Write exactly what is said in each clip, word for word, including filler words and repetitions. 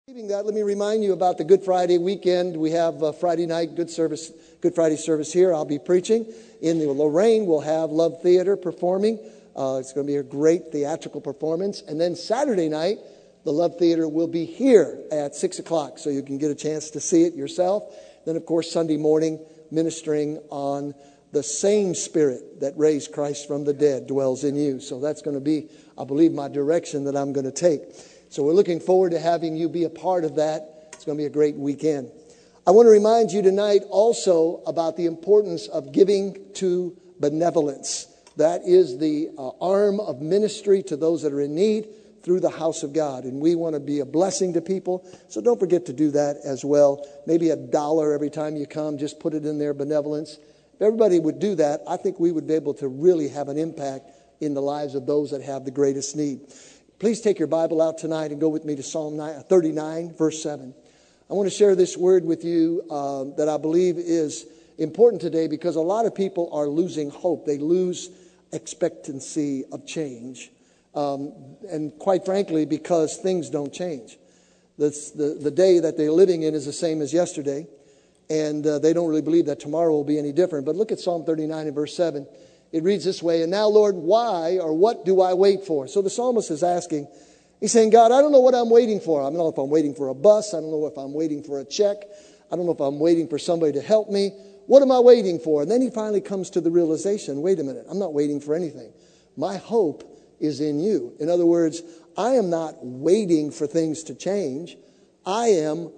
That, let me remind you about the Good Friday weekend. We have a Friday night Good service, Good Friday service here. I'll be preaching. In the Lorraine, we'll have Love Theater performing. Uh, it's going to be a great theatrical performance. And then Saturday night, the Love Theater will be here at six o'clock, so you can get a chance to see it yourself. Then, of course, Sunday morning, ministering on the same Spirit that raised Christ from the dead dwells in you. So that's going to be, I believe, my direction that I'm going to take. So we're looking forward to having you be a part of that. It's going to be a great weekend. I want to remind you tonight also about the importance of giving to benevolence. That is the uh, arm of ministry to those that are in need through the house of God. And we want to be a blessing to people. So don't forget to do that as well. Maybe a dollar every time you come. Just put it in there, benevolence. If everybody would do that, I think we would be able to really have an impact in the lives of those that have the greatest need. Please take your Bible out tonight and go with me to Psalm thirty-nine, verse seven. I want to share this word with you uh, that I believe is important today because a lot of people are losing hope. They lose expectancy of change. Um, and quite frankly, because things don't change. That's the, the day that they're living in is the same as yesterday. And uh, they don't really believe that tomorrow will be any different. But look at Psalm thirty-nine and verse seven. It reads this way, and now, Lord, why or what do I wait for? So the psalmist is asking, he's saying, God, I don't know what I'm waiting for. I don't know if I'm waiting for a bus. I don't know if I'm waiting for a check. I don't know if I'm waiting for somebody to help me. What am I waiting for? And then he finally comes to the realization, wait a minute, I'm not waiting for anything. My hope is in you. In other words, I am not waiting for things to change. I am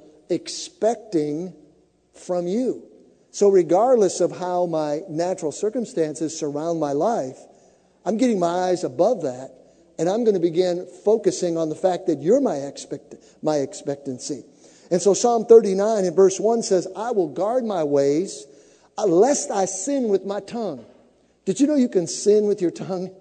expecting from you. So regardless of how my natural circumstances surround my life, I'm getting my eyes above that, and I'm going to begin focusing on the fact that you're my expect my expectancy. And so Psalm thirty-nine in verse one says, I will guard my ways, lest I sin with my tongue. Did you know you can sin with your tongue?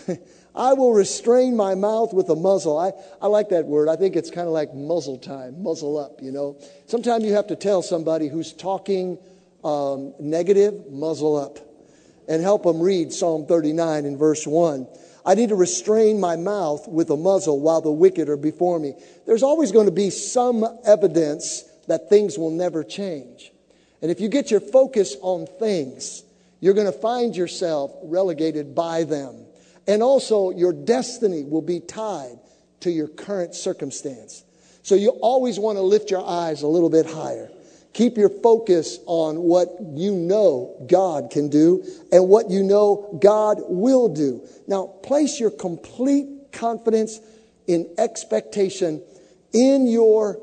I will restrain my mouth with a muzzle. I, I like that word. I think it's kind of like muzzle time, muzzle up, you know. Sometimes you have to tell somebody who's talking Um, negative, muzzle up, and help them read Psalm thirty-nine in verse one. I need to restrain my mouth with a muzzle while the wicked are before me. There's always going to be some evidence that things will never change. And if you get your focus on things, you're going to find yourself relegated by them. And also your destiny will be tied to your current circumstance. So you always want to lift your eyes a little bit higher. Keep your focus on what you know God can do and what you know God will do. Now, place your complete confidence in expectation in your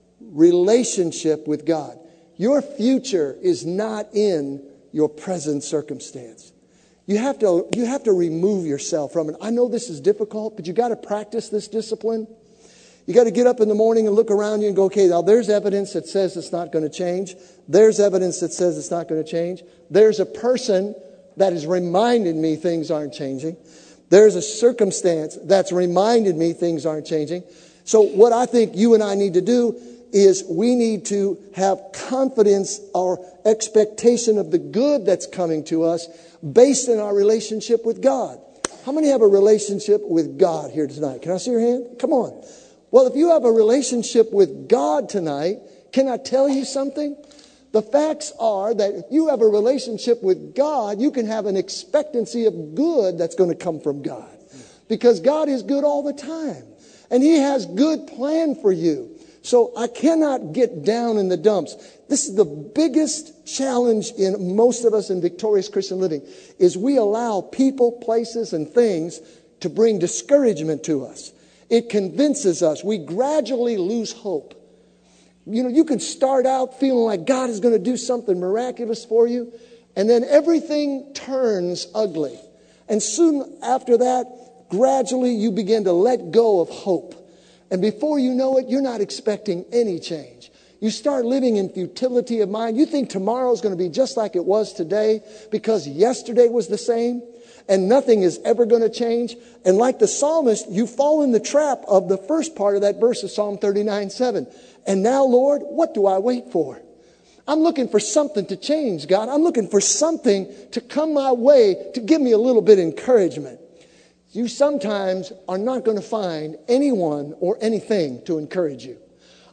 relationship with God. Your future is not in your present circumstance. You have to, you have to remove yourself from it. I know this is difficult, but you got to practice this discipline. You got to get up in the morning and look around you and go, okay, now there's evidence that says it's not going to change. There's evidence that says it's not going to change. There's a person that has reminded me things aren't changing. There's a circumstance that's reminded me things aren't changing. So what I think you and I need to do is we need to have confidence or expectation of the good that's coming to us based in our relationship with God. How many have a relationship with God here tonight? Can I see your hand? Come on. Well, if you have a relationship with God tonight, can I tell you something? The facts are that if you have a relationship with God, you can have an expectancy of good that's going to come from God. Because God is good all the time. And He has good plan for you. So I cannot get down in the dumps. This is the biggest challenge in most of us in victorious Christian living, is we allow people, places, and things to bring discouragement to us. It convinces us. We gradually lose hope. You know, you can start out feeling like God is going to do something miraculous for you, and then everything turns ugly. And soon after that, gradually you begin to let go of hope. And before you know it, you're not expecting any change. You start living in futility of mind. You think tomorrow is going to be just like it was today because yesterday was the same. And nothing is ever going to change. And like the psalmist, you fall in the trap of the first part of that verse of Psalm thirty-nine seven. And now, Lord, what do I wait for? I'm looking for something to change, God. I'm looking for something to come my way to give me a little bit of encouragement. You sometimes are not going to find anyone or anything to encourage you.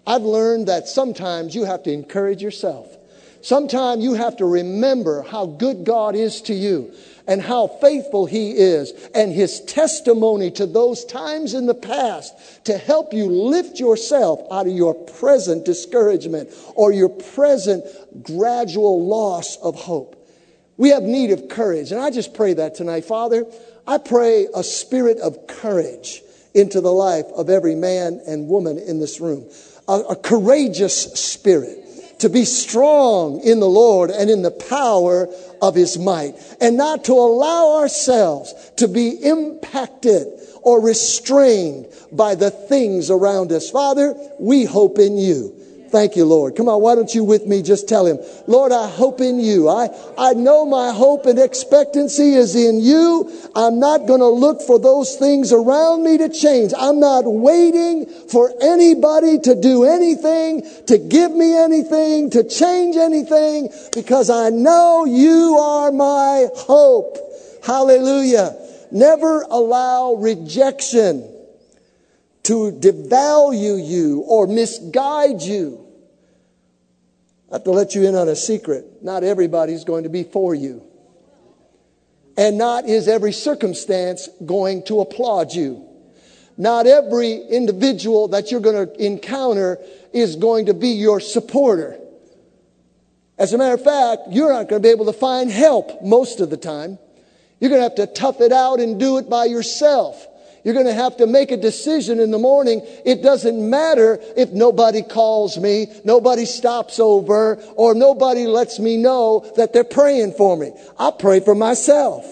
I've learned that sometimes you have to encourage yourself. Sometimes you have to remember how good God is to you and how faithful He is, and His testimony to those times in the past to help you lift yourself out of your present discouragement or your present gradual loss of hope. We have need of courage. And I just pray that tonight. Father, I pray a spirit of courage into the life of every man and woman in this room. A, a courageous spirit. To be strong in the Lord and in the power of His might. And not to allow ourselves to be impacted or restrained by the things around us. Father, we hope in You. Thank You, Lord. Come on, why don't you with me just tell Him, Lord, I hope in You. I, I know my hope and expectancy is in You. I'm not going to look for those things around me to change. I'm not waiting for anybody to do anything, to give me anything, to change anything, because I know You are my hope. Hallelujah. Never allow rejection to devalue you or misguide you. I have to let you in on a secret. Not everybody's going to be for you. And not is every circumstance going to applaud you. Not every individual that you're going to encounter is going to be your supporter. As a matter of fact, you're not going to be able to find help most of the time. You're going to have to tough it out and do it by yourself. You're going to have to make a decision in the morning. It doesn't matter if nobody calls me, nobody stops over, or nobody lets me know that they're praying for me. I'll pray for myself.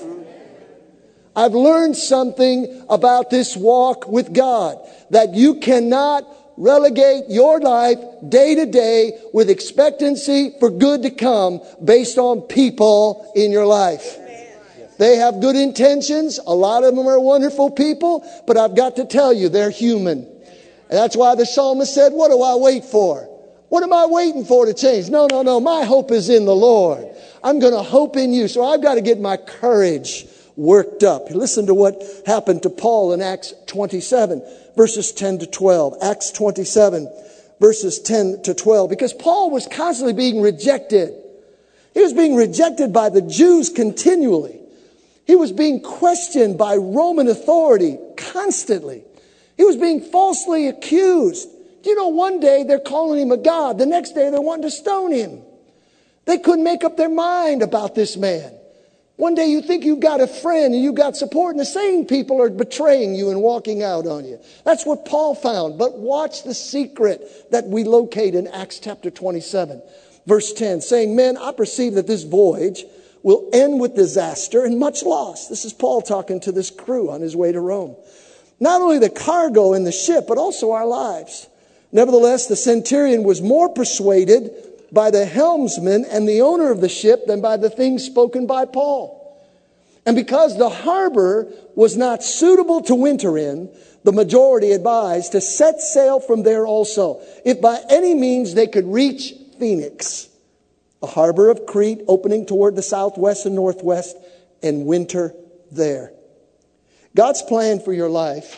I've learned something about this walk with God, that you cannot relegate your life day to day with expectancy for good to come based on people in your life. They have good intentions. A lot of them are wonderful people, but I've got to tell you, they're human. And that's why the psalmist said, what do I wait for? What am I waiting for to change? No, no, no. My hope is in the Lord. I'm going to hope in You. So I've got to get my courage worked up. Listen to what happened to Paul in Acts twenty-seven, verses ten to twelve. Acts twenty-seven, verses ten to twelve. Because Paul was constantly being rejected. He was being rejected by the Jews continually. He was being questioned by Roman authority constantly. He was being falsely accused. Do you know, one day they're calling him a god. The next day they're wanting to stone him. They couldn't make up their mind about this man. One day you think you've got a friend and you've got support, and the same people are betraying you and walking out on you. That's what Paul found. But watch the secret that we locate in Acts chapter twenty-seven, verse ten, saying, men, I perceive that this voyage will end with disaster and much loss. This is Paul talking to this crew on his way to Rome. Not only the cargo in the ship, but also our lives. Nevertheless, the centurion was more persuaded by the helmsman and the owner of the ship than by the things spoken by Paul. And because the harbor was not suitable to winter in, the majority advised to set sail from there also, if by any means they could reach Phoenix, a harbor of Crete opening toward the southwest and northwest, and winter there. God's plan for your life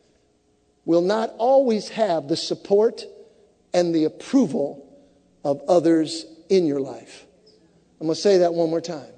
will not always have the support and the approval of others in your life. I'm going to say that one more time.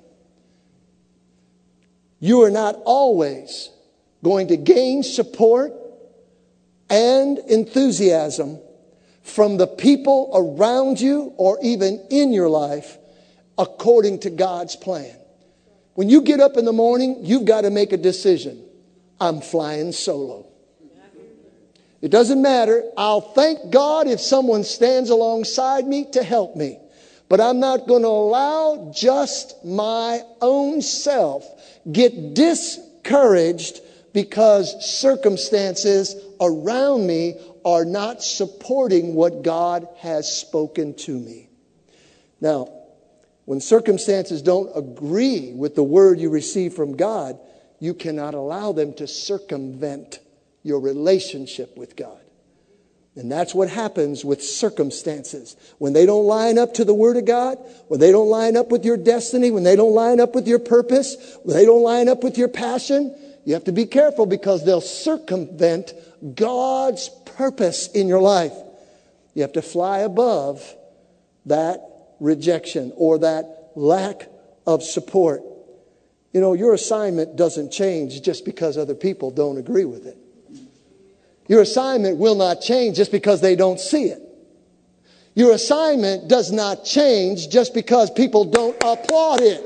You are not always going to gain support and enthusiasm from the people around you or even in your life according to God's plan. When you get up in the morning, you've got to make a decision. I'm flying solo. It doesn't matter. I'll thank God if someone stands alongside me to help me. But I'm not going to allow just my own self get discouraged because circumstances around me are not supporting what God has spoken to me. Now, when circumstances don't agree with the word you receive from God, you cannot allow them to circumvent your relationship with God. And that's what happens with circumstances. When they don't line up to the Word of God, when they don't line up with your destiny, when they don't line up with your purpose, when they don't line up with your passion, you have to be careful because they'll circumvent God's purpose in your life. You have to fly above that rejection or that lack of support. You know, your assignment doesn't change just because other people don't agree with it. Your assignment will not change just because they don't see it. Your assignment does not change just because people don't applaud it.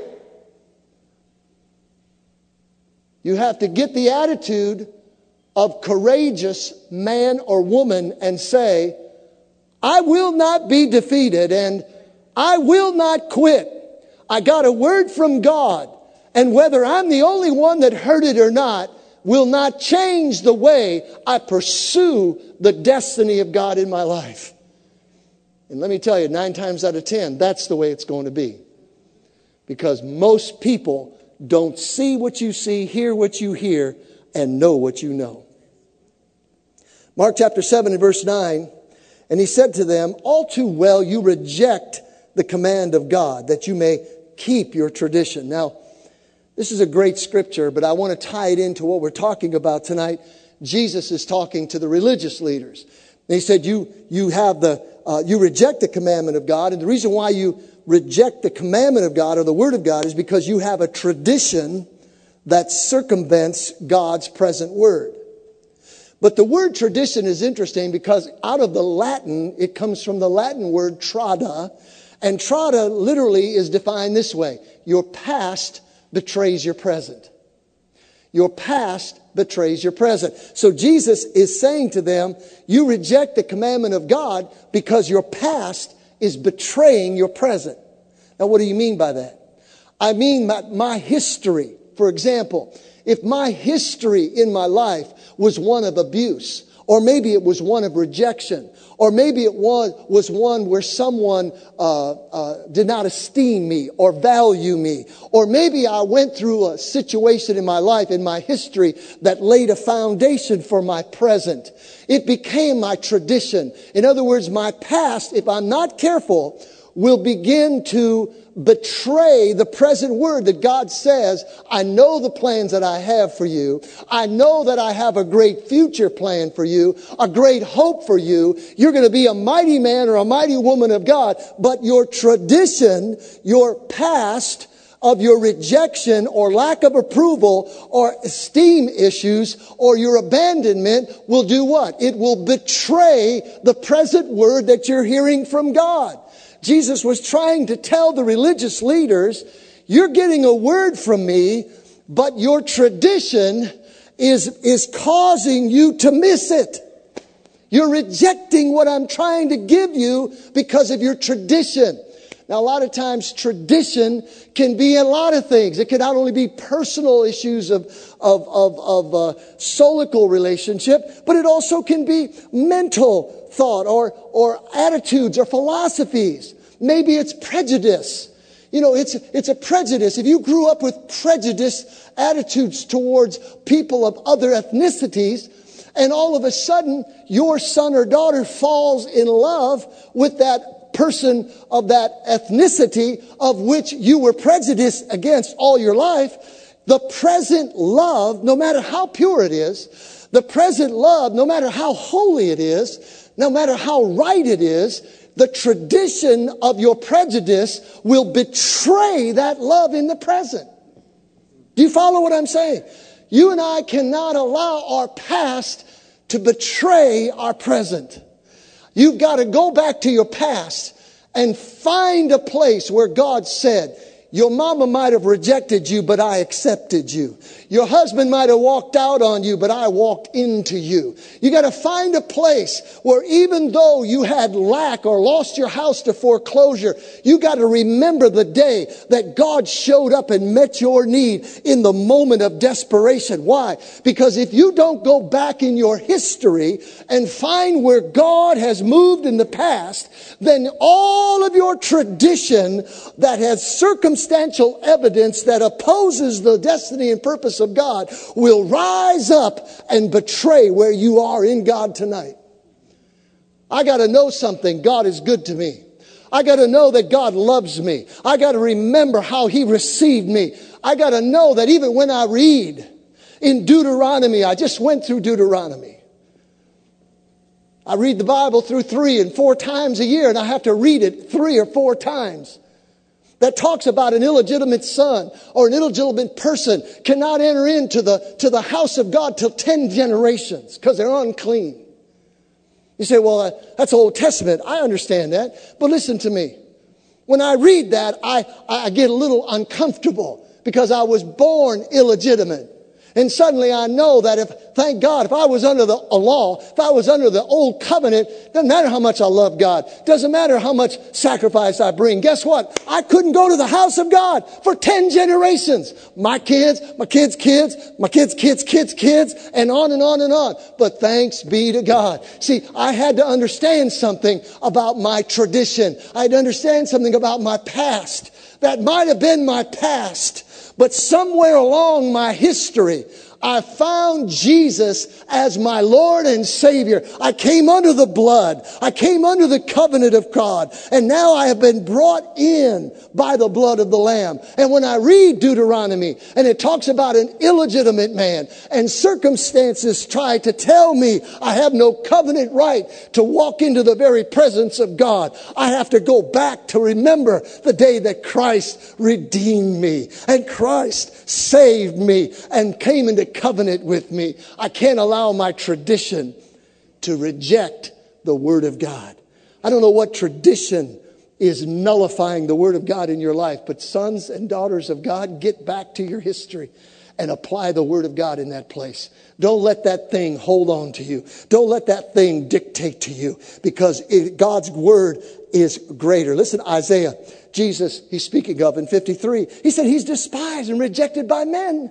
You have to get the attitude of courageous man or woman and say, I will not be defeated and I will not quit. I got a word from God, and whether I'm the only one that heard it or not will not change the way I pursue the destiny of God in my life. And let me tell you, nine times out of ten, that's the way it's going to be. Because most people don't see what you see, hear what you hear, and know what you know. Mark chapter seven and verse nine, and he said to them, all too well you reject the command of God, that you may keep your tradition. Now, this is a great scripture, but I want to tie it into what we're talking about tonight. Jesus is talking to the religious leaders. And he said, you, you have the, uh, you reject the commandment of God. And the reason why you reject the commandment of God or the word of God is because you have a tradition that circumvents God's present word. But the word tradition is interesting because out of the Latin, it comes from the Latin word trada. And trada literally is defined this way. Your past betrays your present. Your past betrays your present. So Jesus is saying to them, you reject the commandment of God because your past is betraying your present. Now, what do you mean by that? I mean my, my history. For example, if my history in my life was one of abuse, or maybe it was one of rejection, or maybe it was, was one where someone uh, uh, did not esteem me or value me. Or maybe I went through a situation in my life, in my history, that laid a foundation for my present. It became my tradition. In other words, my past, if I'm not careful, will begin to betray the present word that God says, I know the plans that I have for you. I know that I have a great future plan for you, a great hope for you. You're going to be a mighty man or a mighty woman of God, but your tradition, your past of your rejection or lack of approval or esteem issues or your abandonment will do what? It will betray the present word that you're hearing from God. Jesus was trying to tell the religious leaders, you're getting a word from me, but your tradition is, is causing you to miss it. You're rejecting what I'm trying to give you because of your tradition. Now, a lot of times tradition can be a lot of things. It can not only be personal issues of, of, of, of uh, solical relationship, but it also can be mental thought or, or attitudes or philosophies. Maybe it's prejudice. You know, it's, it's a prejudice. If you grew up with prejudice attitudes towards people of other ethnicities, and all of a sudden your son or daughter falls in love with that person of that ethnicity of which you were prejudiced against all your life, the present love, no matter how pure it is, the present love, no matter how holy it is, no matter how right it is, the tradition of your prejudice will betray that love in the present. Do you follow what I'm saying? You and I cannot allow our past to betray our present. You've got to go back to your past and find a place where God said, your mama might have rejected you, but I accepted you. Your husband might have walked out on you, but I walked into you. You got to find a place where even though you had lack or lost your house to foreclosure, you got to remember the day that God showed up and met your need in the moment of desperation. Why? Because if you don't go back in your history and find where God has moved in the past, then all of your tradition that has circumstantial evidence that opposes the destiny and purpose of God will rise up and betray where you are in God tonight. I got to know something. God is good to me. I got to know that God loves me. I got to remember how He received me. I got to know that even when I read in Deuteronomy, I just went through Deuteronomy. I read the Bible through three and four times a year, and I have to read it three or four times. That talks about an illegitimate son or an illegitimate person cannot enter into the, to the house of God till ten generations because they're unclean. You say, well, uh, that's Old Testament. I understand that. But listen to me. When I read that, I, I get a little uncomfortable because I was born illegitimate. And suddenly I know that if, thank God, if I was under the a law, if I was under the old covenant, doesn't matter how much I love God. Doesn't matter how much sacrifice I bring. Guess what? I couldn't go to the house of God for ten generations. My kids, my kids' kids, my kids' kids' kids' kids, and on and on and on. But thanks be to God. See, I had to understand something about my tradition. I had to understand something about my past. That might have been my past. But somewhere along my history, I found Jesus as my Lord and Savior. I came under the blood. I came under the covenant of God. And now I have been brought in by the blood of the Lamb. And when I read Deuteronomy, and it talks about an illegitimate man, and circumstances try to tell me I have no covenant right to walk into the very presence of God, I have to go back to remember the day that Christ redeemed me. And Christ saved me and came into covenant with me. I can't allow my tradition to reject the Word of God. I don't know what tradition is nullifying the Word of God in your life, but sons and daughters of God, get back to your history and apply the Word of God in that place. Don't let that thing hold on to you. Don't let that thing dictate to you, because it, God's Word is greater. Listen, Isaiah, Jesus, he's speaking of in fifty-three. He said he's despised and rejected by men.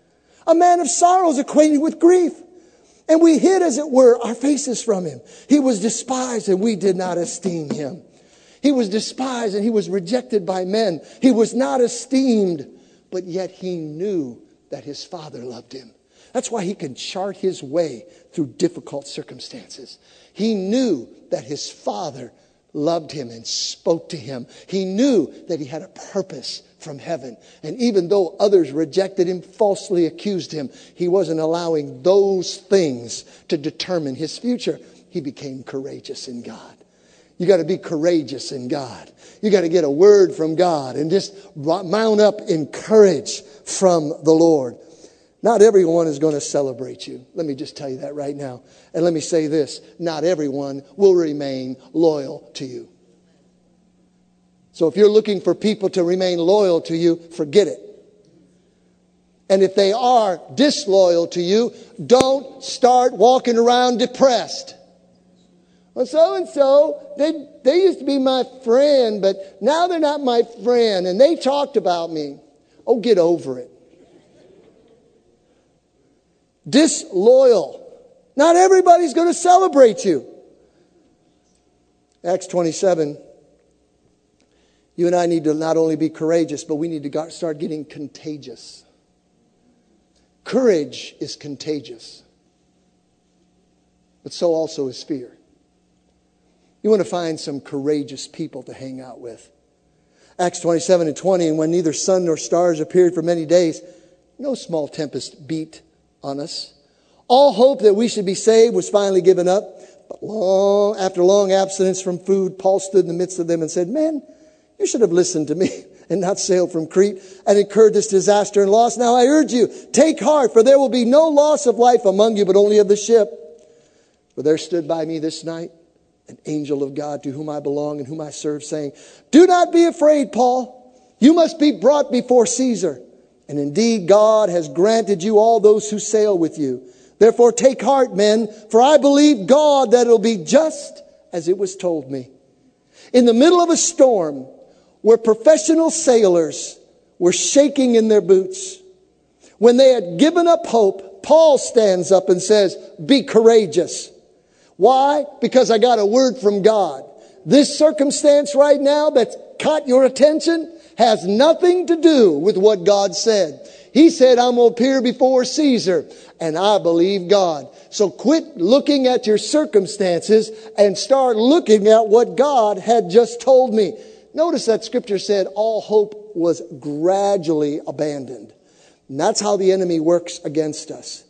A man of sorrows, acquainted with grief. And we hid, as it were, our faces from him. He was despised and we did not esteem him. He was despised and he was rejected by men. He was not esteemed, but yet he knew that his Father loved him. That's why he could chart his way through difficult circumstances. He knew that his Father loved him and spoke to him. He knew that he had a purpose from heaven. And even though others rejected him, falsely accused him, he wasn't allowing those things to determine his future. He became courageous in God. You got to be courageous in God. You got to get a word from God and just mount up in courage from the Lord. Not everyone is going to celebrate you. Let me just tell you that right now. And let me say this. Not everyone will remain loyal to you. So if you're looking for people to remain loyal to you, forget it. And if they are disloyal to you, don't start walking around depressed. Well, so-and-so, they, they used to be my friend, but now they're not my friend, and they talked about me. Oh, get over it. Disloyal. Not everybody's going to celebrate you. Acts twenty-seven. You and I need to not only be courageous, but we need to start getting contagious. Courage is contagious. But so also is fear. You want to find some courageous people to hang out with. Acts twenty-seven and twenty, and when neither sun nor stars appeared for many days, no small tempest beat on us. All hope that we should be saved was finally given up. But long, after long abstinence from food, Paul stood in the midst of them and said, "Men, you should have listened to me and not sailed from Crete and incurred this disaster and loss. Now I urge you, take heart, for there will be no loss of life among you, but only of the ship. For there stood by me this night an angel of God to whom I belong and whom I serve, saying, do not be afraid, Paul. You must be brought before Caesar. And indeed, God has granted you all those who sail with you. Therefore, take heart, men, for I believe God that it will be just as it was told me." In the middle of a storm, where professional sailors were shaking in their boots, when they had given up hope, Paul stands up and says, "Be courageous." Why? Because I got a word from God. This circumstance right now that's caught your attention has nothing to do with what God said. He said, I'm going to appear before Caesar, and I believe God. So quit looking at your circumstances and start looking at what God had just told me. Notice that scripture said all hope was gradually abandoned. And that's how the enemy works against us.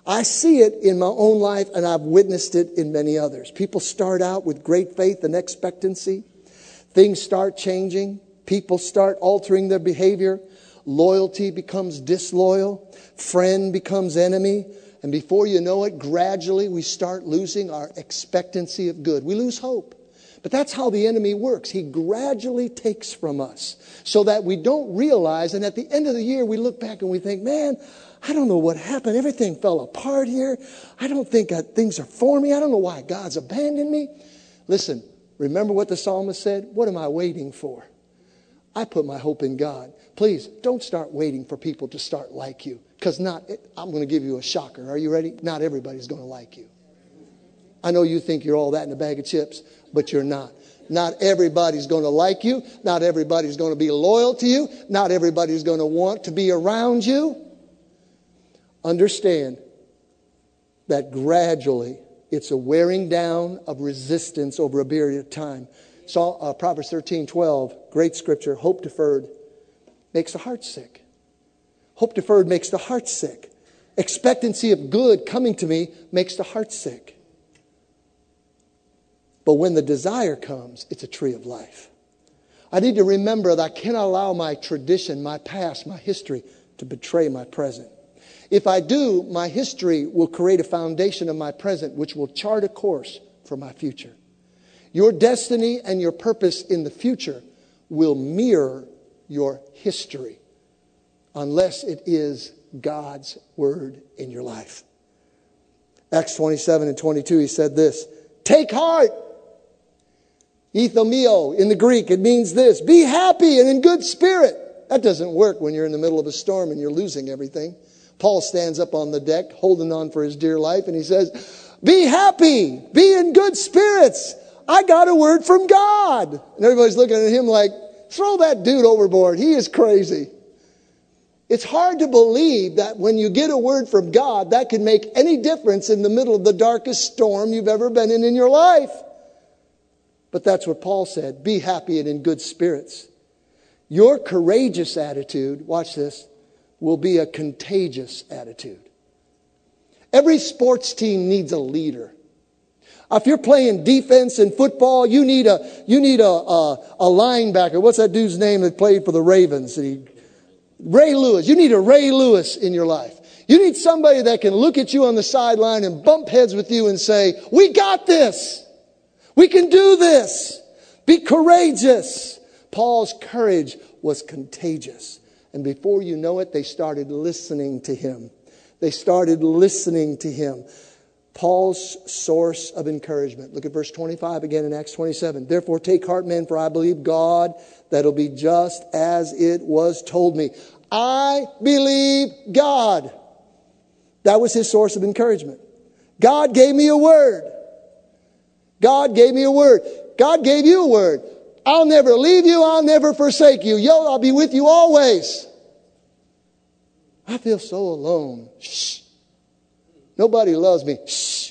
I see it in my own life, and I've witnessed it in many others. People start out with great faith and expectancy. Things start changing. People start altering their behavior. Loyalty becomes disloyal. Friend becomes enemy. And before you know it, gradually we start losing our expectancy of good. We lose hope. But that's how the enemy works. He gradually takes from us so that we don't realize. And at the end of the year, we look back and we think, man, I don't know what happened. Everything fell apart here. I don't think uh, things are for me. I don't know why God's abandoned me. Listen, remember what the psalmist said? What am I waiting for? I put my hope in God. Please, don't start waiting for people to start like you. Because not, I'm going to give you a shocker. Are you ready? Not everybody's going to like you. I know you think you're all that in a bag of chips, but you're not. Not everybody's going to like you. Not everybody's going to be loyal to you. Not everybody's going to want to be around you. Understand that gradually it's a wearing down of resistance over a period of time. So, uh, Proverbs thirteen twelve, great scripture. Hope deferred makes the heart sick. Hope deferred makes the heart sick. Expectancy of good coming to me makes the heart sick. But when the desire comes, it's a tree of life. I need to remember that I cannot allow my tradition, my past, my history to betray my present. If I do, my history will create a foundation of my present, which will chart a course for my future. Your destiny and your purpose in the future will mirror your history, unless it is God's word in your life. Acts twenty-seven and twenty-two, he said this, take heart. Ethomio in the Greek, it means this, be happy and in good spirit. That doesn't work when you're in the middle of a storm and you're losing everything. Paul stands up on the deck, holding on for his dear life, and he says, be happy, be in good spirits. I got a word from God. And everybody's looking at him like, throw that dude overboard. He is crazy. It's hard to believe that when you get a word from God, that can make any difference in the middle of the darkest storm you've ever been in in your life. But that's what Paul said. Be happy and in good spirits. Your courageous attitude, watch this, will be a contagious attitude. Every sports team needs a leader. If you're playing defense in football, you need a you need a a, a linebacker. What's that dude's name that played for the Ravens? He, Ray Lewis. You need a Ray Lewis in your life. You need somebody that can look at you on the sideline and bump heads with you and say, we got this. We can do this. Be courageous. Paul's courage was contagious. And before you know it, they started listening to him. They started listening to him. Paul's source of encouragement. Look at verse twenty-five again in Acts twenty-seven. Therefore take heart, men, for I believe God, that it'll be just as it was told me. I believe God. That was his source of encouragement. God gave me a word. God gave me a word. God gave you a word. I'll never leave you. I'll never forsake you. Yo, I'll be with you always. I feel so alone. Shh. Nobody loves me. Shh.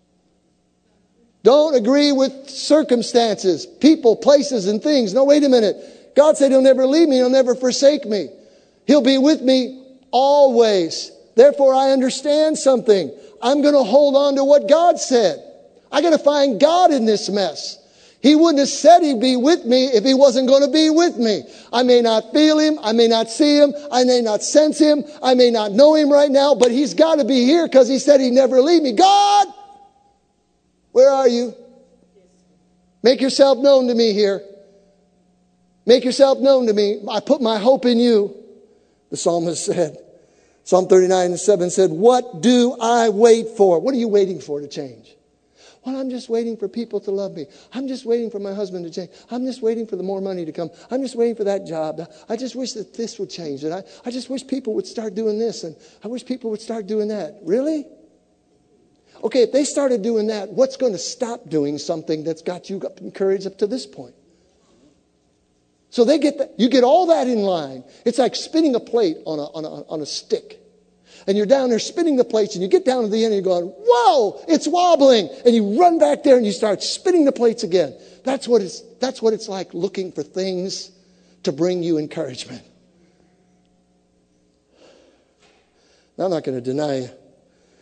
Don't agree with circumstances, people, places, and things. No, wait a minute. God said he'll never leave me. He'll never forsake me. He'll be with me always. Therefore, I understand something. I'm going to hold on to what God said. I got to find God in this mess. He wouldn't have said he'd be with me if he wasn't going to be with me. I may not feel him. I may not see him. I may not sense him. I may not know him right now, but he's got to be here because he said he'd never leave me. God, where are you? Make yourself known to me here. Make yourself known to me. I put my hope in you, the psalmist said. Psalm thirty-nine and seven said, what do I wait for? What are you waiting for to change? Well, I'm just waiting for people to love me. I'm just waiting for my husband to change. I'm just waiting for the more money to come. I'm just waiting for that job. I just wish that this would change. And I, I just wish people would start doing this. And I wish people would start doing that. Really? Okay, if they started doing that, what's going to stop doing something that's got you encouraged up to this point? So they get that, you get all that in line. It's like spinning a plate on a, on a, on a stick. And you're down there spinning the plates, and you get down to the end and you're going, whoa, it's wobbling. And you run back there and you start spinning the plates again. That's what it's, that's what it's like looking for things to bring you encouragement. Now, I'm not going to deny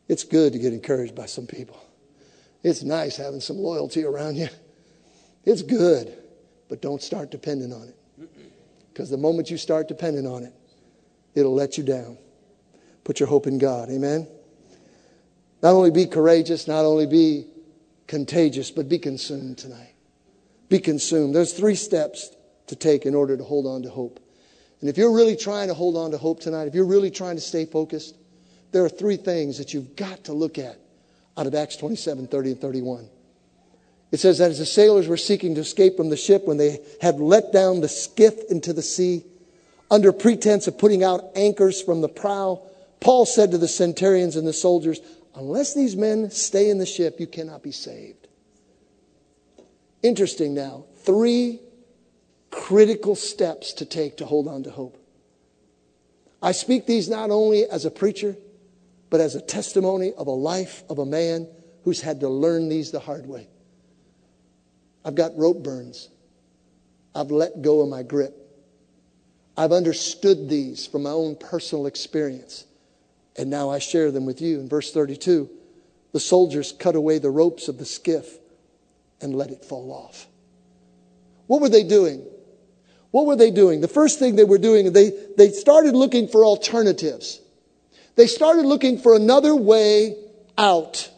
It's good to get encouraged by some people. It's nice having some loyalty around you. It's good, but don't start depending on it. Because the moment you start depending on it, it'll let you down. Put your hope in God. Amen? Not only be courageous, not only be contagious, but be consumed tonight. Be consumed. There's three steps to take in order to hold on to hope. And if you're really trying to hold on to hope tonight, if you're really trying to stay focused, there are three things that you've got to look at out of Acts twenty-seven, thirty, and thirty-one. It says that as the sailors were seeking to escape from the ship, when they had let down the skiff into the sea, under pretense of putting out anchors from the prow, Paul said to the centurions and the soldiers, unless these men stay in the ship, you cannot be saved. Interesting now. Three critical steps to take to hold on to hope. I speak these not only as a preacher, but as a testimony of a life of a man who's had to learn these the hard way. I've got rope burns. I've let go of my grip. I've understood these from my own personal experience. And now I share them with you. In verse thirty-two, the soldiers cut away the ropes of the skiff and let it fall off. What were they doing? What were they doing? The first thing they were doing, they, they started looking for alternatives. They started looking for another way out.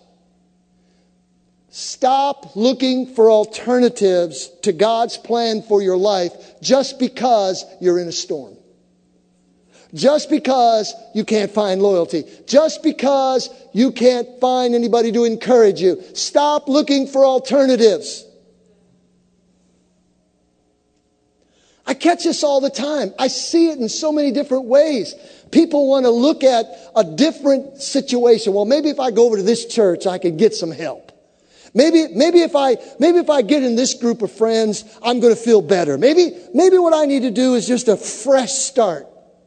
Stop looking for alternatives to God's plan for your life just because you're in a storm. Just because you can't find loyalty. Just because you can't find anybody to encourage you. Stop looking for alternatives. I catch this all the time. I see it in so many different ways. People want to look at a different situation. Well, maybe if I go over to this church, I could get some help. Maybe, maybe if I, maybe if I get in this group of friends, I'm going to feel better. Maybe, maybe what I need to do is just a fresh start.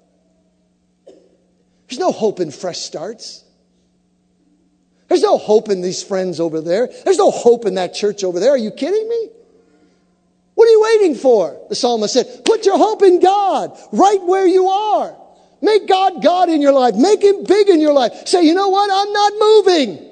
There's no hope in fresh starts. There's no hope in these friends over there. There's no hope in that church over there. Are you kidding me? What are you waiting for? The psalmist said, put your hope in God right where you are. Make God God in your life. Make Him big in your life. Say, you know what? I'm not moving.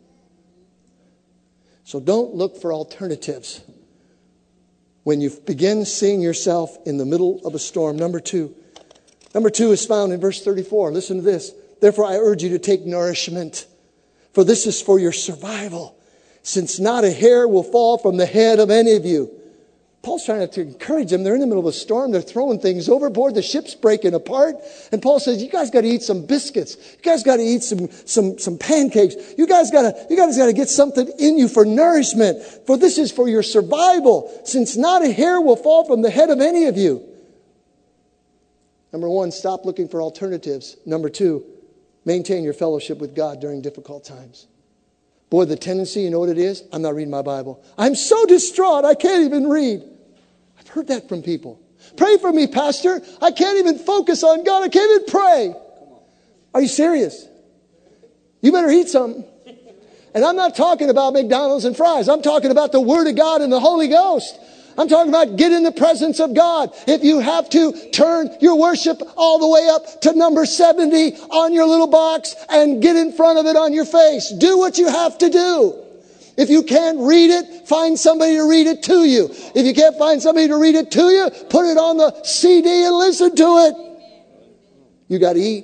So don't look for alternatives when you begin seeing yourself in the middle of a storm. Number two. Number two is found in verse thirty-four. Listen to this. Therefore, I urge you to take nourishment, for this is for your survival, since not a hair will fall from the head of any of you. Paul's trying to encourage them. They're in the middle of a storm. They're throwing things overboard. The ship's breaking apart. And Paul says, you guys got to eat some biscuits. You guys got to eat some, some, some pancakes. You guys got to, you guys got to get something in you for nourishment. For this is for your survival, since not a hair will fall from the head of any of you. Number one, stop looking for alternatives. Number two, maintain your fellowship with God during difficult times. Boy, the tendency, you know what it is? I'm not reading my Bible. I'm so distraught, I can't even read. I've heard that from people. Pray for me, Pastor. I can't even focus on God. I can't even pray. Are you serious? You better eat something. And I'm not talking about McDonald's and fries. I'm talking about the Word of God and the Holy Ghost. I'm talking about get in the presence of God. If you have to, turn your worship all the way up to number seventy on your little box and get in front of it on your face. Do what you have to do. If you can't read it, find somebody to read it to you. If you can't find somebody to read it to you, put it on the C D and listen to it. You got to eat.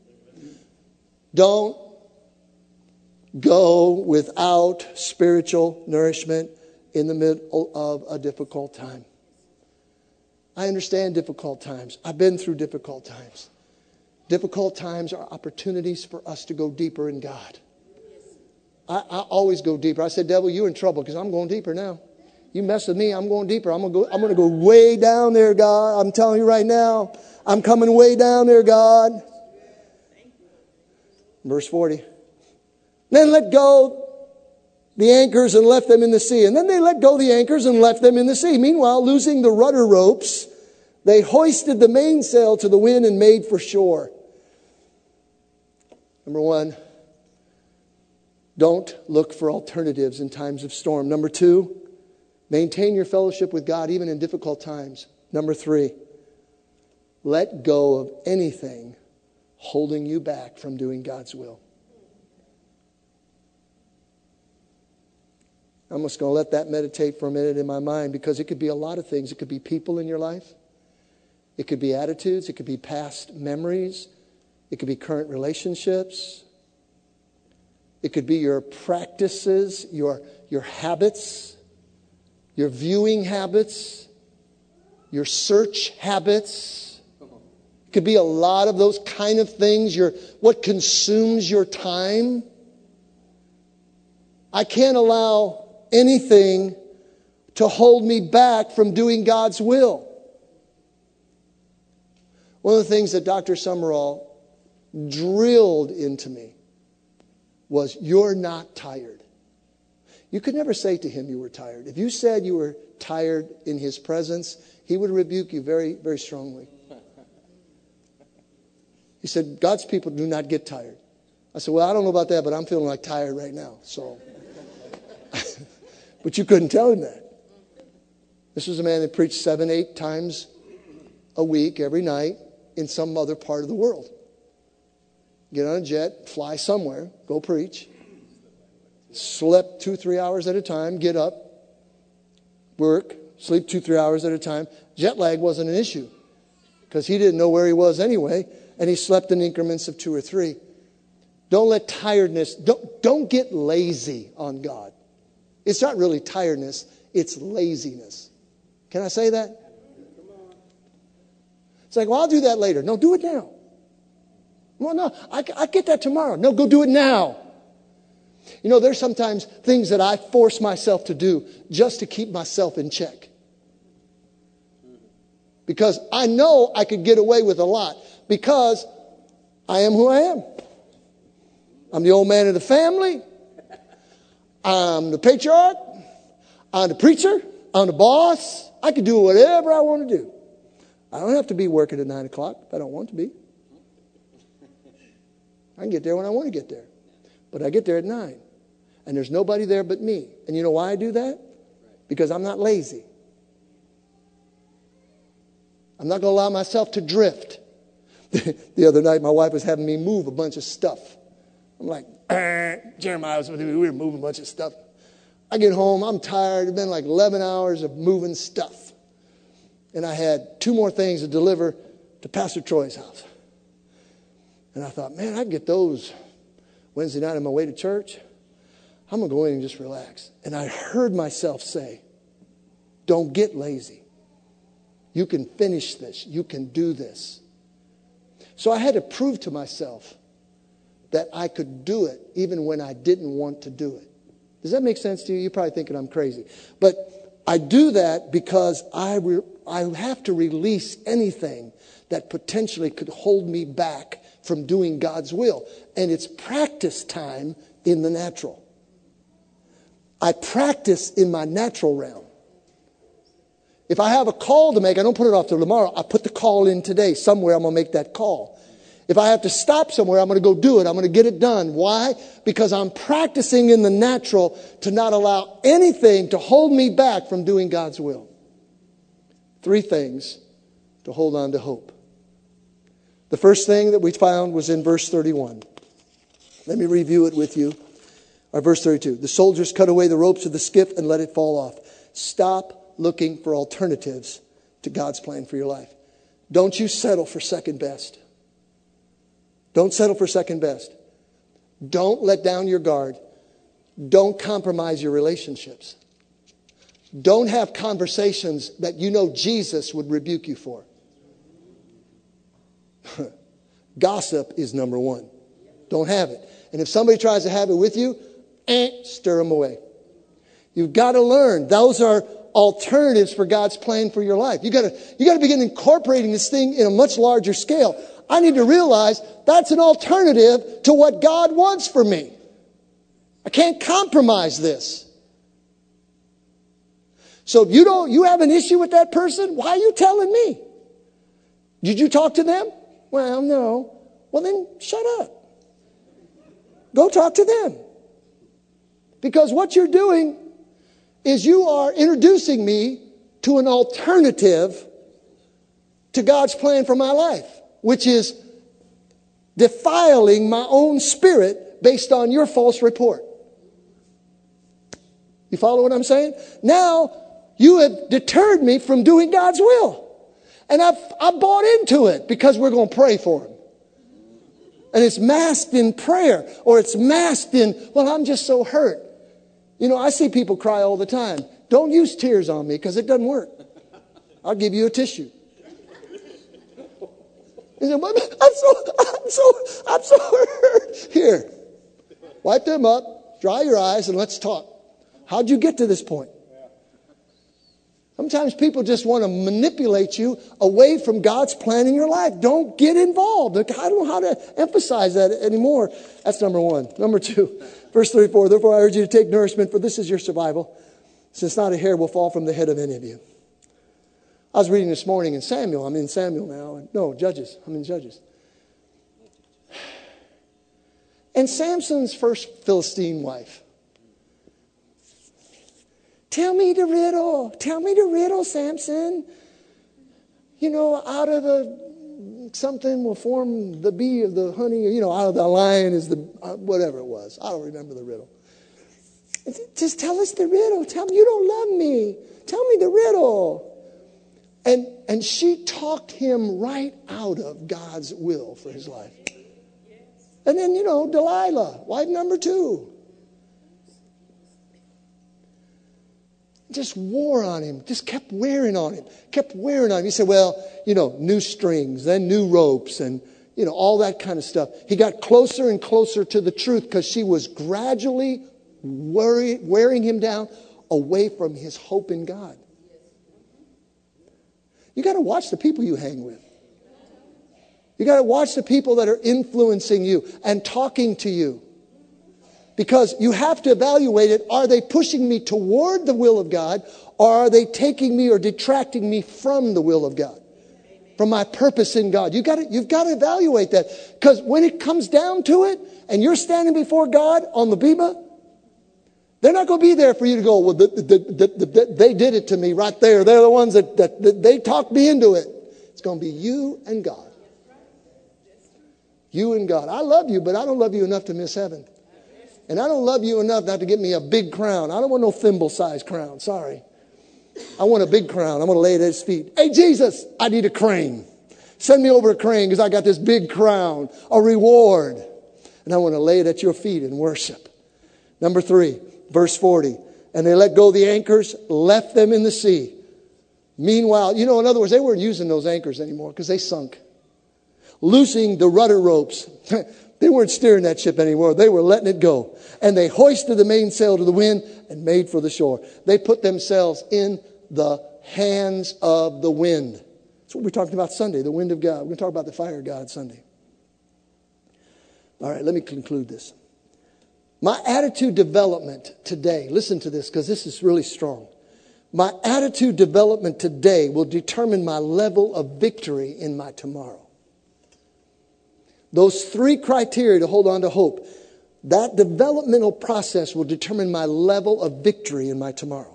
Don't go without spiritual nourishment in the middle of a difficult time. I understand difficult times. I've been through difficult times. Difficult times are opportunities for us to go deeper in God. I, I always go deeper. I said, devil, you're in trouble because I'm going deeper now. You mess with me, I'm going deeper. I'm going to go, I'm going to go way down there, God. I'm telling you right now, I'm coming way down there, God. Verse forty. Then let go the anchors and left them in the sea. And then they let go the anchors and left them in the sea. Meanwhile, losing the rudder ropes, they hoisted the mainsail to the wind and made for shore. Number one, don't look for alternatives in times of storm. Number two, maintain your fellowship with God even in difficult times. Number three, let go of anything holding you back from doing God's will. I'm just going to let that meditate for a minute in my mind, because it could be a lot of things. It could be people in your life. It could be attitudes. It could be past memories. It could be current relationships. It could be your practices, your, your habits, your viewing habits, your search habits. It could be a lot of those kind of things. Your, what consumes your time. I can't allow anything to hold me back from doing God's will. One of the things that Doctor Summerall drilled into me was, you're not tired. You could never say to him you were tired. If you said you were tired in his presence, he would rebuke you very, very strongly. He said, God's people do not get tired. I said, well, I don't know about that, but I'm feeling like tired right now. So, but you couldn't tell him that. This was a man that preached seven, eight times a week, every night, in some other part of the world. Get on a jet, fly somewhere, go preach. Slept two, three hours at a time, get up, work, sleep two, three hours at a time. Jet lag wasn't an issue because he didn't know where he was anyway, and he slept in increments of two or three. Don't let tiredness, don't, don't get lazy on God. It's not really tiredness, it's laziness. Can I say that? It's like, well, I'll do that later. No, do it now. Well, no, I, I get that tomorrow. No, go do it now. You know, there's sometimes things that I force myself to do just to keep myself in check. Because I know I could get away with a lot. Because I am who I am. I'm the old man of the family. I'm the patriarch. I'm the preacher. I'm the boss. I can do whatever I want to do. I don't have to be working at nine o'clock if I don't want to be. I can get there when I want to get there. But I get there at nine. And there's nobody there but me. And you know why I do that? Because I'm not lazy. I'm not going to allow myself to drift. The other night, my wife was having me move a bunch of stuff. I'm like, Jeremiah was with me. We were moving a bunch of stuff. I get home. I'm tired. It's been like eleven hours of moving stuff. And I had two more things to deliver to Pastor Troy's house. And I thought, man, I can get those Wednesday night on my way to church. I'm going to go in and just relax. And I heard myself say, don't get lazy. You can finish this. You can do this. So I had to prove to myself that I could do it even when I didn't want to do it. Does that make sense to you? You're probably thinking I'm crazy. But I do that because I, re- I have to release anything that potentially could hold me back from doing God's will. And it's practice time in the natural. I practice in my natural realm. If I have a call to make, I don't put it off till tomorrow. I put the call in today. Somewhere I'm going to make that call. If I have to stop somewhere, I'm going to go do it. I'm going to get it done. Why? Because I'm practicing in the natural to not allow anything to hold me back from doing God's will. Three things to hold on to hope. The first thing that we found was in verse thirty-one. Let me review it with you. Or verse thirty-two. The soldiers cut away the ropes of the skiff and let it fall off. Stop looking for alternatives to God's plan for your life. Don't you settle for second best. Don't settle for second best. Don't let down your guard. Don't compromise your relationships. Don't have conversations that you know Jesus would rebuke you for. Gossip is number one. Don't have it. And if somebody tries to have it with you, eh, stir them away. You've got to learn. Those are alternatives for God's plan for your life. You got to, you got to begin incorporating this thing in a much larger scale. I need to realize that's an alternative to what God wants for me. I can't compromise this. So if you don't, you have an issue with that person, why are you telling me? Did you talk to them? Well, no. Well, then shut up. Go talk to them. Because what you're doing is you are introducing me to an alternative to God's plan for my life, which is defiling my own spirit based on your false report. You follow what I'm saying? Now, you have deterred me from doing God's will. And I've, I've bought into it because we're going to pray for him. And it's masked in prayer, or it's masked in, well, I'm just so hurt. You know, I see people cry all the time. Don't use tears on me because it doesn't work. I'll give you a tissue. He said, I'm so, I'm so, I'm so hurt. Here, wipe them up, dry your eyes, and let's talk. How'd you get to this point? Sometimes people just want to manipulate you away from God's plan in your life. Don't get involved. I don't know how to emphasize that anymore. That's number one. Number two, verse thirty-four, therefore I urge you to take nourishment, for this is your survival, since not a hair will fall from the head of any of you. I was reading this morning in Samuel. I'm in Samuel now. No, Judges. I'm in Judges. And Samson's first Philistine wife. Tell me the riddle. Tell me the riddle, Samson. You know, out of the something will form the bee of the honey. You know, out of the lion is the uh, whatever it was. I don't remember the riddle. Just tell us the riddle. Tell me you don't love me. Tell me the riddle. And and she talked him right out of God's will for his life. And then, you know, Delilah, wife number two. Just wore on him, just kept wearing on him, kept wearing on him. He said, well, you know, new strings, then new ropes, and, you know, all that kind of stuff. He got closer and closer to the truth because she was gradually worry, wearing him down away from his hope in God. You got to watch the people you hang with. You got to watch the people that are influencing you and talking to you. Because you have to evaluate it. Are they pushing me toward the will of God? Or are they taking me or detracting me from the will of God? From my purpose in God. You got to, you've got to evaluate that. Because when it comes down to it, and you're standing before God on the bema, they're not going to be there for you to go, well, the, the, the, the, they did it to me right there. They're the ones that, that, that they talked me into it. It's going to be you and God. You and God. I love you, but I don't love you enough to miss heaven. And I don't love you enough not to get me a big crown. I don't want no thimble-sized crown. Sorry. I want a big crown. I'm going to lay it at his feet. Hey, Jesus, I need a crane. Send me over a crane because I got this big crown, a reward. And I want to lay it at your feet and worship. Number three, verse forty. And they let go the anchors, left them in the sea. Meanwhile, you know, in other words, they weren't using those anchors anymore because they sunk. Loosing the rudder ropes. They weren't steering that ship anymore. They were letting it go. And they hoisted the mainsail to the wind and made for the shore. They put themselves in the hands of the wind. That's what we're talking about Sunday, the wind of God. We're going to talk about the fire of God Sunday. All right, let me conclude this. My attitude development today, listen to this because this is really strong. My attitude development today will determine my level of victory in my tomorrow. Those three criteria to hold on to hope, that developmental process will determine my level of victory in my tomorrow.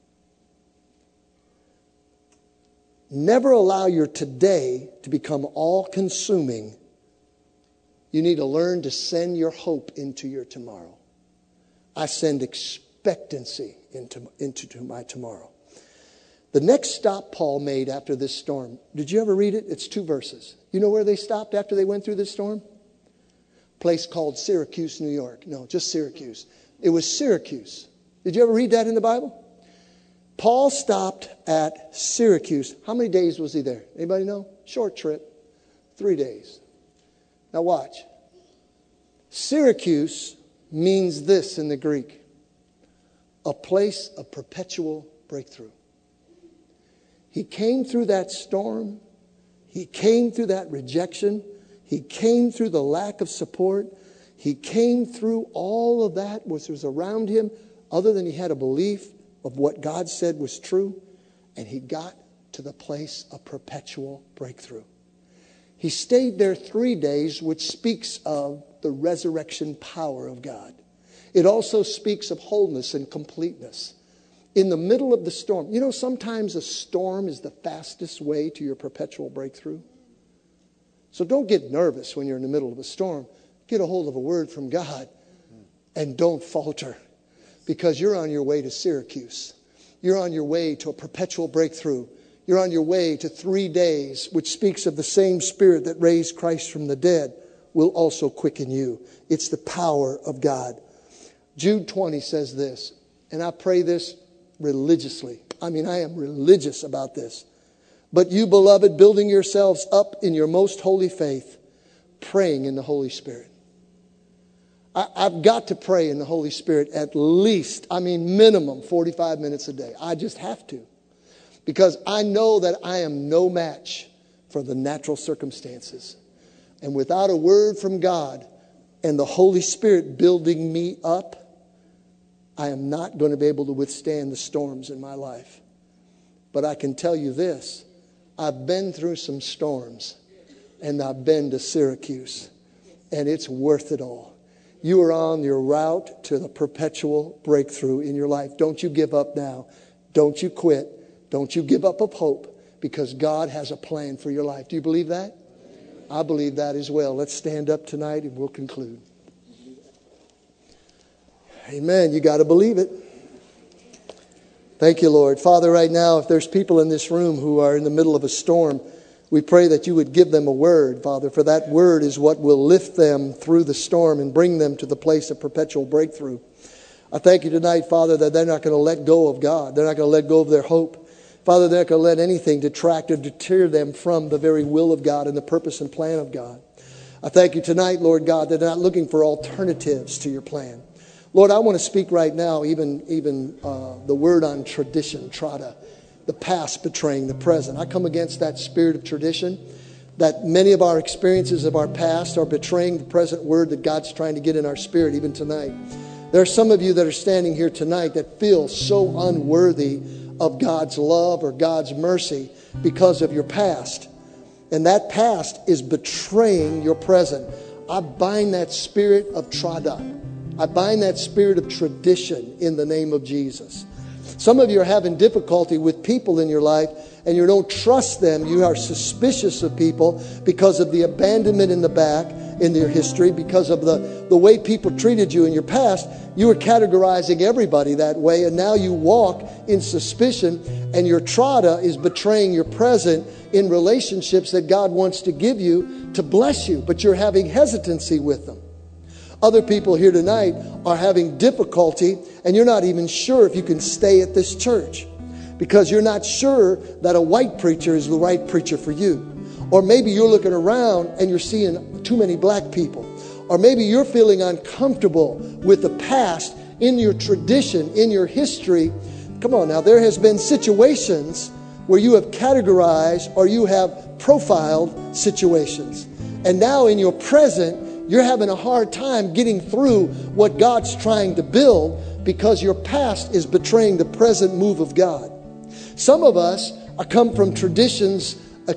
Never allow your today to become all-consuming. You need to learn to send your hope into your tomorrow. I send expectancy into, into my tomorrow. The next stop Paul made after this storm, did you ever read it? It's two verses. You know where they stopped after they went through this storm? A place called Syracuse, New York. No, just Syracuse. It was Syracuse. Did you ever read that in the Bible? Paul stopped at Syracuse. How many days was he there? Anybody know? Short trip. Three days. Now watch. Syracuse means this in the Greek. A place of perpetual breakthrough. He came through that storm. He came through that rejection. He came through the lack of support. He came through all of that which was around him, other than he had a belief of what God said was true. And he got to the place of perpetual breakthrough. He stayed there three days, which speaks of the resurrection power of God. It also speaks of wholeness and completeness. In the middle of the storm. You know, sometimes a storm is the fastest way to your perpetual breakthrough. So don't get nervous when you're in the middle of a storm. Get a hold of a word from God and don't falter. because you're on your way to Syracuse. You're on your way to a perpetual breakthrough. You're on your way to three days, which speaks of the same Spirit that raised Christ from the dead will also quicken you. It's the power of God. Jude twenty says this, and I pray this religiously. I mean, I am religious about this. But you, beloved, building yourselves up in your most holy faith, praying in the Holy Spirit. I, I've got to pray in the Holy Spirit at least, I mean, minimum forty-five minutes a day. I just have to. Because I know that I am no match for the natural circumstances. And without a word from God and the Holy Spirit building me up, I am not going to be able to withstand the storms in my life. But I can tell you this. I've been through some storms. And I've been to Syracuse. And it's worth it all. You are on your route to the perpetual breakthrough in your life. Don't you give up now. Don't you quit. Don't you give up hope. Because God has a plan for your life. Do you believe that? I believe that as well. Let's stand up tonight and we'll conclude. Amen. You got to believe it. Thank you, Lord. Father, right now, if there's people in this room who are in the middle of a storm, we pray that you would give them a word, Father, for that word is what will lift them through the storm and bring them to the place of perpetual breakthrough. I thank you tonight, Father, that they're not going to let go of God. They're not going to let go of their hope. Father, they're not going to let anything detract or deter them from the very will of God and the purpose and plan of God. I thank you tonight, Lord God, that they're not looking for alternatives to your plan. Lord, I want to speak right now, even, even uh, the word on tradition, trada, the past betraying the present. I come against that spirit of tradition, that many of our experiences of our past are betraying the present word that God's trying to get in our spirit even tonight. There are some of you that are standing here tonight that feel so unworthy of God's love or God's mercy because of your past. And that past is betraying your present. I bind that spirit of trada. I bind that spirit of tradition in the name of Jesus. Some of you are having difficulty with people in your life and you don't trust them. You are suspicious of people because of the abandonment in the back in their history, because of the, the way people treated you in your past. You were categorizing everybody that way, and now you walk in suspicion, and your trada is betraying your present in relationships that God wants to give you to bless you, but you're having hesitancy with them. Other people here tonight are having difficulty, and you're not even sure if you can stay at this church because you're not sure that a white preacher is the right preacher for you. Or maybe you're looking around and you're seeing too many black people. Or maybe you're feeling uncomfortable with the past, in your tradition, in your history. Come on now, there has been situations where you have categorized or you have profiled situations. And now in your present, you're having a hard time getting through what God's trying to build because your past is betraying the present move of God. Some of us are come from traditions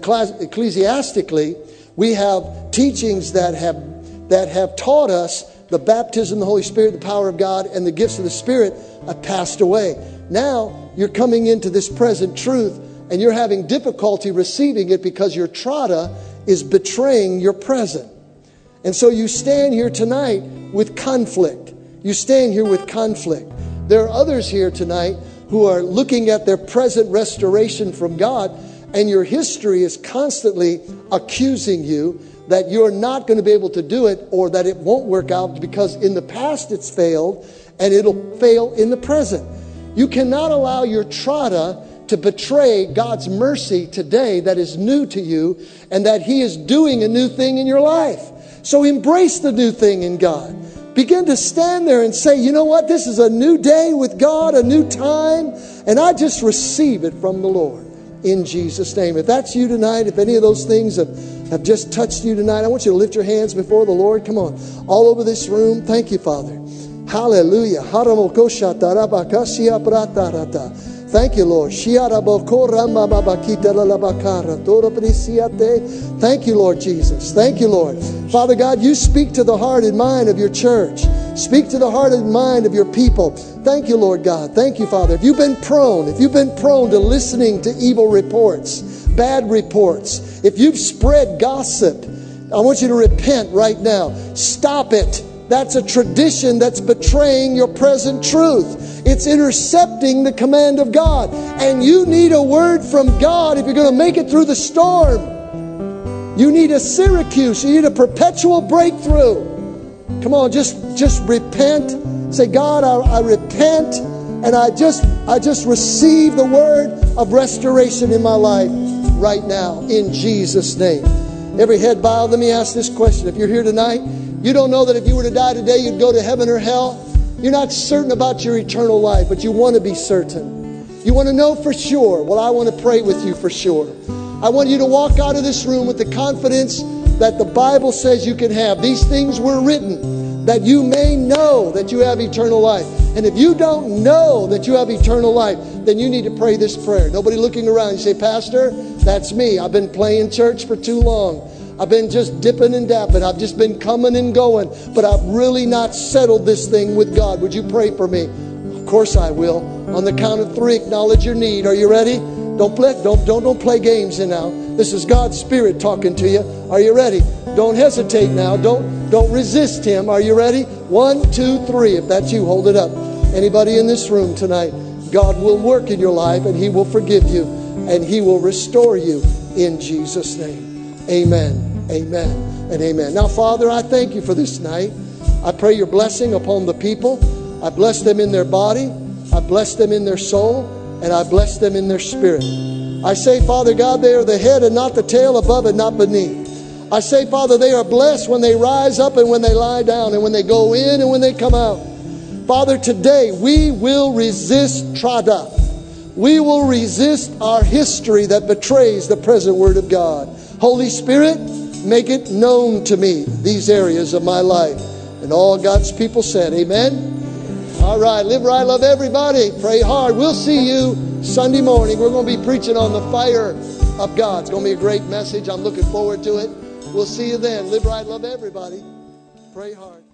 ecclesiastically. We have teachings that have that have taught us the baptism of the Holy Spirit, the power of God, and the gifts of the Spirit have passed away. Now you're coming into this present truth and you're having difficulty receiving it because your trada is betraying your present. And so you stand here tonight with conflict. You stand here with conflict. There are others here tonight who are looking at their present restoration from God, and your history is constantly accusing you that you're not going to be able to do it or that it won't work out because in the past it's failed and it'll fail in the present. You cannot allow your trada to betray God's mercy today that is new to you and that He is doing a new thing in your life. So embrace the new thing in God. Begin to stand there and say, you know what? This is a new day with God, a new time, and I just receive it from the Lord in Jesus' name. If that's you tonight, if any of those things have, have just touched you tonight, I want you to lift your hands before the Lord. Come on. All over this room. Thank you, Father. Hallelujah. Thank you, Lord. Thank you, Lord Jesus. Thank you, Lord. Father God, you speak to the heart and mind of your church. Speak to the heart and mind of your people. Thank you, Lord God. Thank you, Father. If you've been prone, if you've been prone to listening to evil reports, bad reports, if you've spread gossip, I want you to repent right now. Stop it That's a tradition that's betraying your present truth. It's intercepting the command of God. And you need a word from God if you're going to make it through the storm. You need a Syracuse. You need a perpetual breakthrough. Come on, just, just repent. Say, God, I, I repent, and I just, I just receive the word of restoration in my life right now, in Jesus' name. Every head bowed. Let me ask this question. If you're here tonight, you don't know that if you were to die today, you'd go to heaven or hell. You're not certain about your eternal life, but you want to be certain. You want to know for sure. Well, I want to pray with you for sure. I want you to walk out of this room with the confidence that the Bible says you can have. These things were written that you may know that you have eternal life. And if you don't know that you have eternal life, then you need to pray this prayer. Nobody looking around. You say, Pastor, that's me. I've been playing church for too long. I've been just dipping and dapping. I've just been coming and going. But I've really not settled this thing with God. Would you pray for me? Of course I will. On the count of three, acknowledge your need. Are you ready? Don't play, don't, don't, don't play games in now. This is God's Spirit talking to you. Are you ready? Don't hesitate now. Don't, don't resist Him. Are you ready? One, two, three. If that's you, hold it up. Anybody in this room tonight, God will work in your life and He will forgive you and He will restore you in Jesus' name. Amen, amen, and amen. Now, Father, I thank you for this night. I pray your blessing upon the people. I bless them in their body. I bless them in their soul. And I bless them in their spirit. I say, Father God, they are the head and not the tail, above and not beneath. I say, Father, they are blessed when they rise up and when they lie down and when they go in and when they come out. Father, today we will resist Trada. We will resist our history that betrays the present word of God. Holy Spirit, make it known to me, these areas of my life. And all God's people said, amen. All right, live right, love everybody. Pray hard. We'll see you Sunday morning. We're going to be preaching on the fire of God. It's going to be a great message. I'm looking forward to it. We'll see you then. Live right, love everybody. Pray hard.